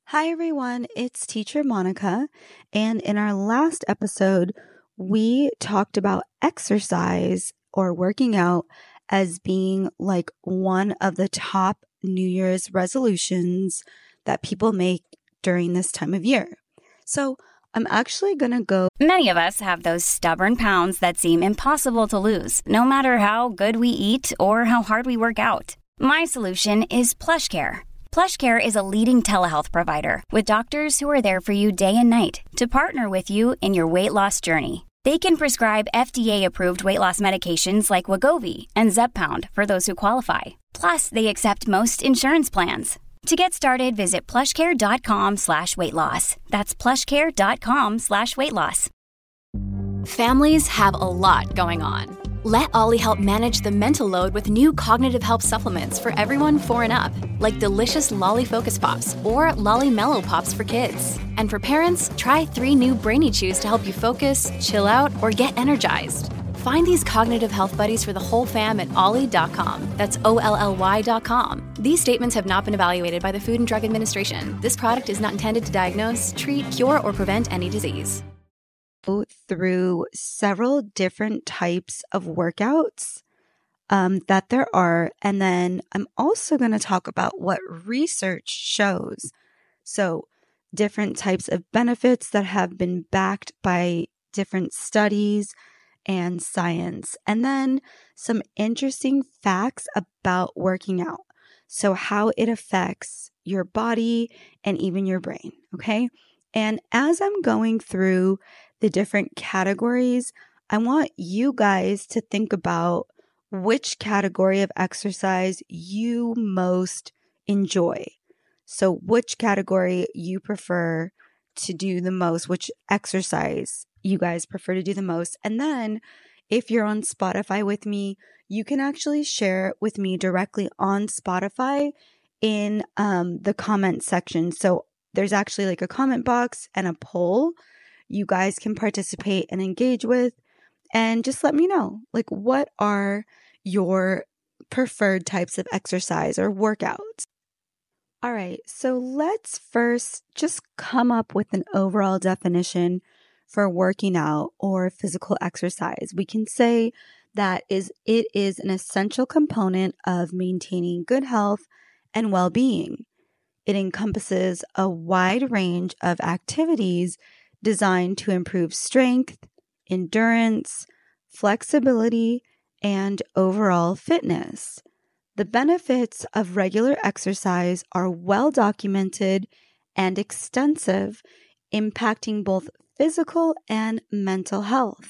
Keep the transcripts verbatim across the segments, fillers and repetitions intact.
Hi, everyone. It's Teacher Monica. And in our last episode, we talked about exercise or working out as being like one of the top New Year's resolutions that people make during this time of year. So I'm actually going to go. Many of us have those stubborn pounds that seem impossible to lose, no matter how good we eat or how hard we work out. My solution is PlushCare. PlushCare is a leading telehealth provider with doctors who are there for you day and night to partner with you in your weight loss journey. They can prescribe F D A-approved weight loss medications like Wegovy and Zepbound for those who qualify. Plus, they accept most insurance plans. To get started, visit plushcare.com slash weight loss. That's plushcare.com slash weight loss. Families have a lot going on. Let Ollie help manage the mental load with new cognitive help supplements for everyone four and up, like delicious Lolly Focus Pops or Lolly Mellow Pops for kids. And for parents, try three new Brainy Chews to help you focus, chill out, or get energized. Find these cognitive health buddies for the whole fam at ollie dot com. That's O L L Y dot com. These statements have not been evaluated by the Food and Drug Administration. This product is not intended to diagnose, treat, cure, or prevent any disease. Through several different types of workouts um, that there are. And then I'm also going to talk about what research shows. So different types of benefits that have been backed by different studies and science. And then some interesting facts about working out. So how it affects your body and even your brain. Okay. And as I'm going through the different categories, I want you guys to think about which category of exercise you most enjoy. So which category you prefer to do the most, which exercise you guys prefer to do the most. And then if you're on Spotify with me, you can actually share it with me directly on Spotify in um, the comment section. So there's actually like a comment box and a poll you guys can participate and engage with, and just let me know, like, what are your preferred types of exercise or workouts? All right, so let's first just come up with an overall definition for working out or physical exercise. We can say that is it is an essential component of maintaining good health and well-being. It encompasses a wide range of activities designed to improve strength, endurance, flexibility, and overall fitness. The benefits of regular exercise are well documented and extensive, impacting both physical and mental health.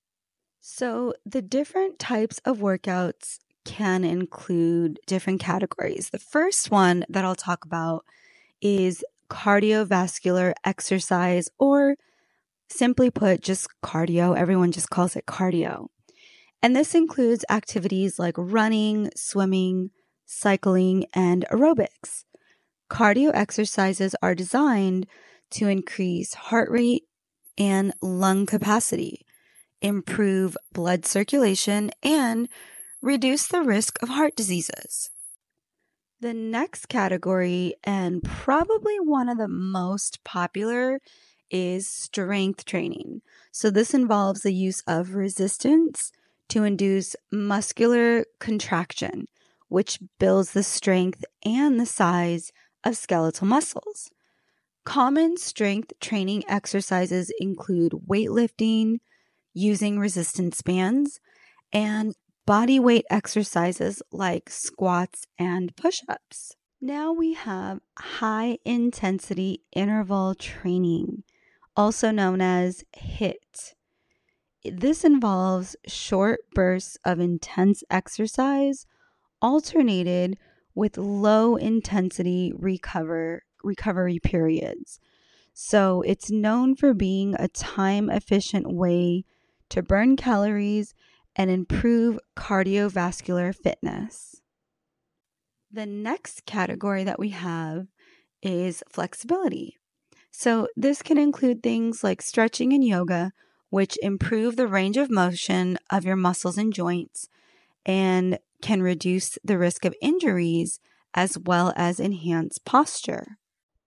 So the different types of workouts can include different categories. The first one that I'll talk about is cardiovascular exercise, or simply put, just cardio. Everyone just calls it cardio. And this includes activities like running, swimming, cycling, and aerobics. Cardio exercises are designed to increase heart rate and lung capacity, improve blood circulation, and reduce the risk of heart diseases. The next category, and probably one of the most popular, is strength training. So this involves the use of resistance to induce muscular contraction, which builds the strength and the size of skeletal muscles. Common strength training exercises include weightlifting, using resistance bands, and body weight exercises like squats and push-ups. Now we have high intensity interval training, also known as HIIT. This involves short bursts of intense exercise alternated with low intensity recover, recovery periods. So it's known for being a time efficient way to burn calories and improve cardiovascular fitness. The next category that we have is flexibility. So this can include things like stretching and yoga, which improve the range of motion of your muscles and joints and can reduce the risk of injuries as well as enhance posture.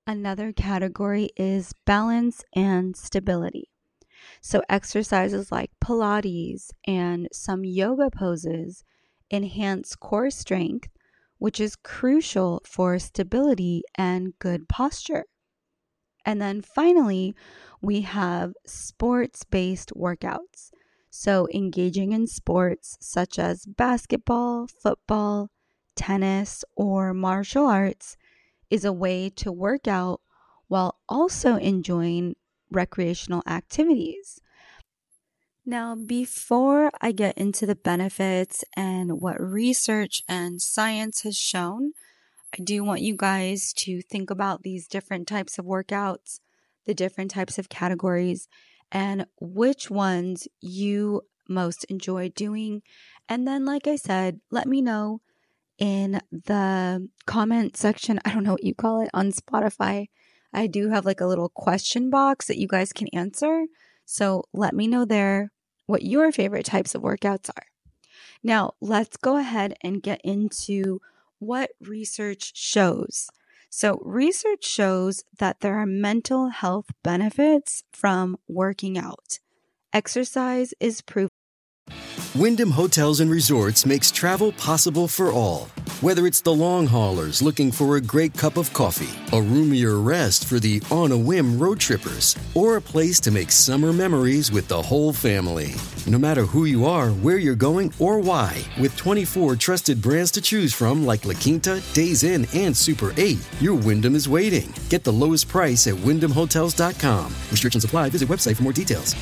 Another category is balance and stability. So exercises like Pilates and some yoga poses enhance core strength, which is crucial for stability and good posture. And then finally, we have sports-based workouts. So engaging in sports such as basketball, football, tennis, or martial arts is a way to work out while also enjoying recreational activities. Now, before I get into the benefits and what research and science has shown, I do want you guys to think about these different types of workouts, the different types of categories, and which ones you most enjoy doing. And then, like I said, let me know in the comment section. I don't know what you call it on Spotify. I do have like a little question box that you guys can answer. So let me know there what your favorite types of workouts are. Now, let's go ahead and get into what research shows. So research shows that there are mental health benefits from working out. Exercise is proven. Wyndham Hotels and Resorts makes travel possible for all. Whether it's the long haulers looking for a great cup of coffee, a roomier rest for the on-a-whim road trippers, or a place to make summer memories with the whole family. No matter who you are, where you're going, or why, with twenty-four trusted brands to choose from like La Quinta, Days Inn, and Super eight, your Wyndham is waiting. Get the lowest price at wyndham hotels dot com. Restrictions apply. Visit website for more details.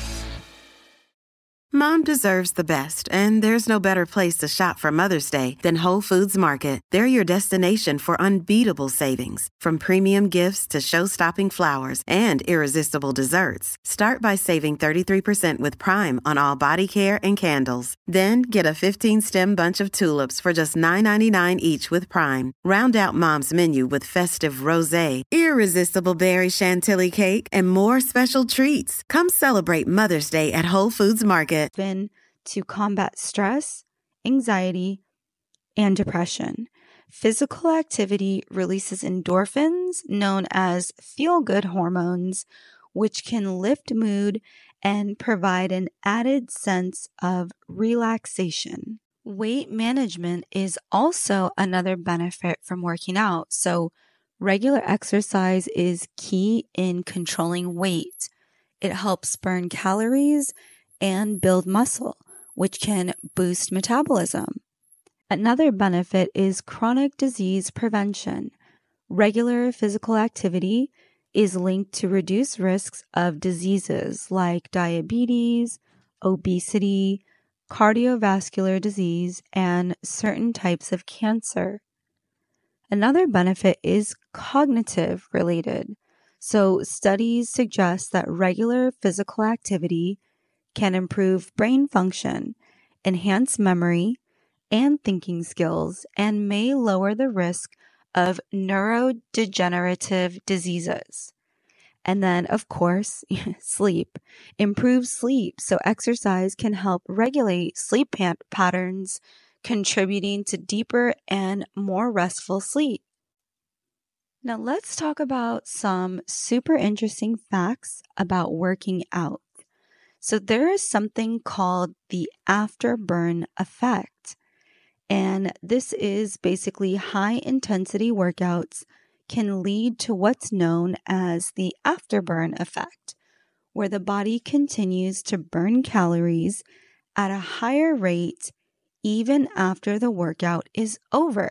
Mom deserves the best, and there's no better place to shop for Mother's Day than Whole Foods Market. They're your destination for unbeatable savings, from premium gifts to show-stopping flowers and irresistible desserts. Start by saving thirty-three percent with Prime on all body care and candles. Then get a fifteen-stem bunch of tulips for just nine ninety-nine each with Prime. Round out Mom's menu with festive rosé, irresistible berry chantilly cake, and more special treats. Come celebrate Mother's Day at Whole Foods Market. Been to combat stress, anxiety, and depression. Physical activity releases endorphins, known as feel-good hormones, which can lift mood and provide an added sense of relaxation. Weight management is also another benefit from working out. So regular exercise is key in controlling weight. It helps burn calories and build muscle, which can boost metabolism. Another benefit is chronic disease prevention. Regular physical activity is linked to reduced risks of diseases like diabetes, obesity, cardiovascular disease, and certain types of cancer. Another benefit is cognitive related. So studies suggest that regular physical activity can improve brain function, enhance memory and thinking skills, and may lower the risk of neurodegenerative diseases. And then, of course, sleep. Improve sleep. So exercise can help regulate sleep pat- patterns, contributing to deeper and more restful sleep. Now let's talk about some super interesting facts about working out. So there is something called the afterburn effect. And this is basically high intensity workouts can lead to what's known as the afterburn effect, where the body continues to burn calories at a higher rate even after the workout is over.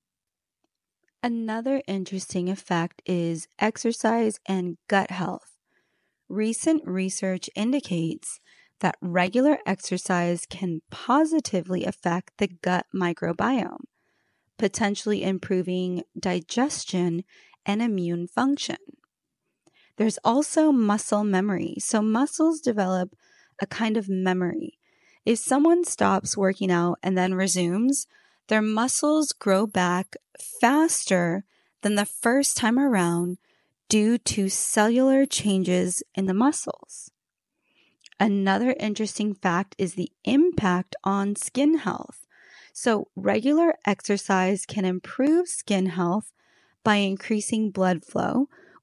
Another interesting effect is exercise and gut health. Recent research indicates that regular exercise can positively affect the gut microbiome, potentially improving digestion and immune function. There's also muscle memory. So muscles develop a kind of memory. If someone stops working out and then resumes, their muscles grow back faster than the first time around due to cellular changes in the muscles. Another interesting fact is the impact on skin health. So regular exercise can improve skin health by increasing blood flow,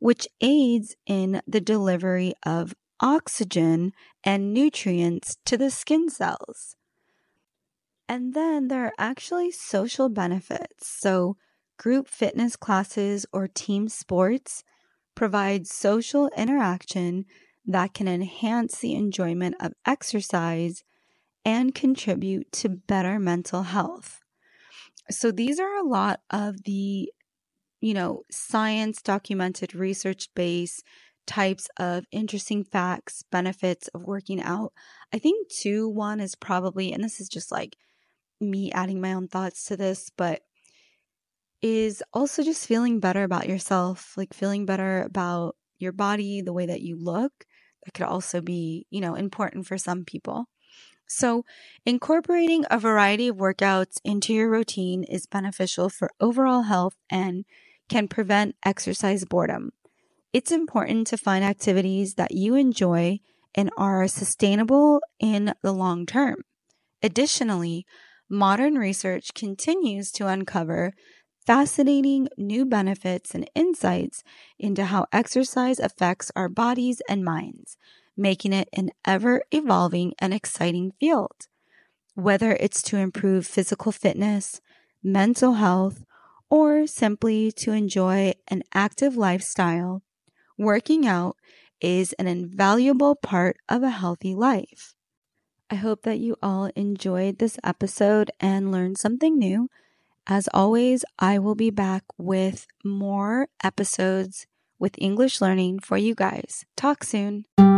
which aids in the delivery of oxygen and nutrients to the skin cells. And then there are actually social benefits. So group fitness classes or team sports provide social interaction that can enhance the enjoyment of exercise and contribute to better mental health. So these are a lot of the, you know, science documented, research-based types of interesting facts, benefits of working out. I think too, one is probably, and this is just like me adding my own thoughts to this, but is also just feeling better about yourself, like feeling better about your body, the way that you look. That could also be, you know, important for some people. So incorporating a variety of workouts into your routine is beneficial for overall health and can prevent exercise boredom. It's important to find activities that you enjoy and are sustainable in the long term. Additionally, modern research continues to uncover fascinating new benefits and insights into how exercise affects our bodies and minds, making it an ever-evolving and exciting field. Whether it's to improve physical fitness, mental health, or simply to enjoy an active lifestyle, working out is an invaluable part of a healthy life. I hope that you all enjoyed this episode and learned something new. As always, I will be back with more episodes with English learning for you guys. Talk soon.